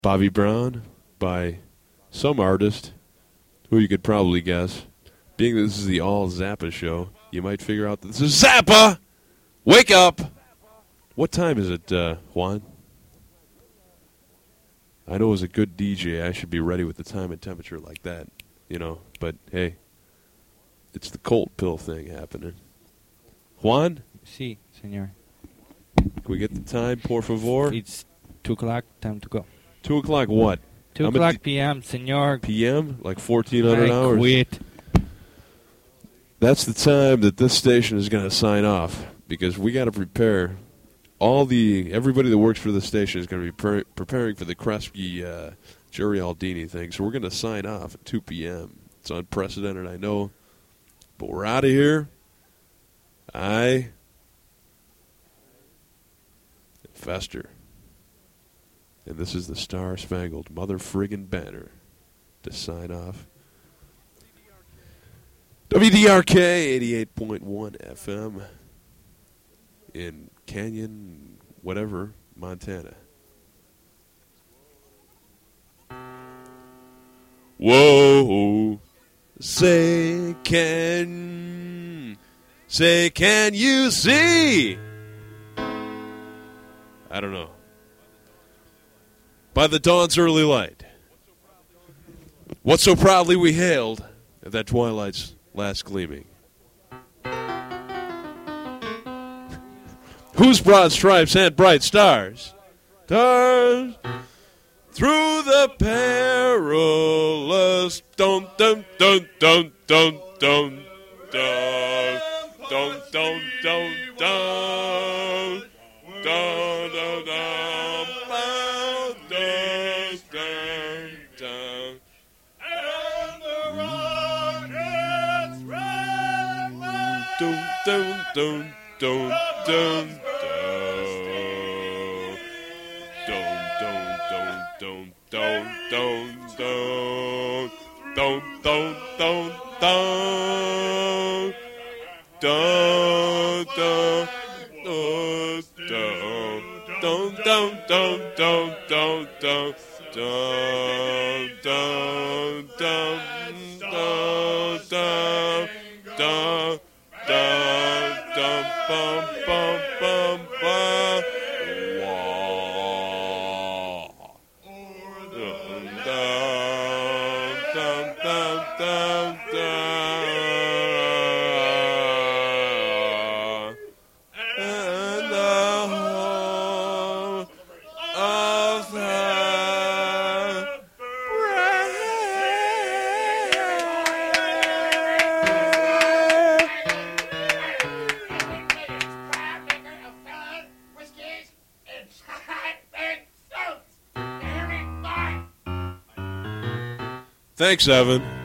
Bobby Brown by some artist who you could probably guess. Being that this is the All Zappa show, you might figure out that this is Zappa! Wake up! What time is it, Juan? I know as a good DJ, I should be ready with the time and temperature like that, you know. But, hey, it's the Colt pill thing happening. Juan? Sí, señor. Can we get the time, por favor? It's 2 o'clock, time to go. 2 o'clock what? 2 o'clock p.m., señor. PM? Like 1,400 hours? Quit. That's the time that this station is going to sign off, because we got to prepare. Everybody that works for the station is going to be preparing for the Kresge Jerry Aldini thing, so we're going to sign off at 2 p.m. It's unprecedented, I know, but we're out of here. Fester. And this is the Star-Spangled Mother-Friggin' Banner to sign off. WDRK 88.1 FM in Canyon, whatever, Montana. Whoa, say can you see? I don't know. By the dawn's early light, what so proudly we hailed at that twilight's last gleaming. Whose broad stripes and bright stars? Stars through the perilous dun dun dun dun dun dun dun dun dun dun dun dun dun dun dun dun. And the rockets ran dun dun dun dun dun. Don't, don't, don't, don't, don't, don't, don't, don't, don't, don't, don't, don't, don't, Thanks, Evan.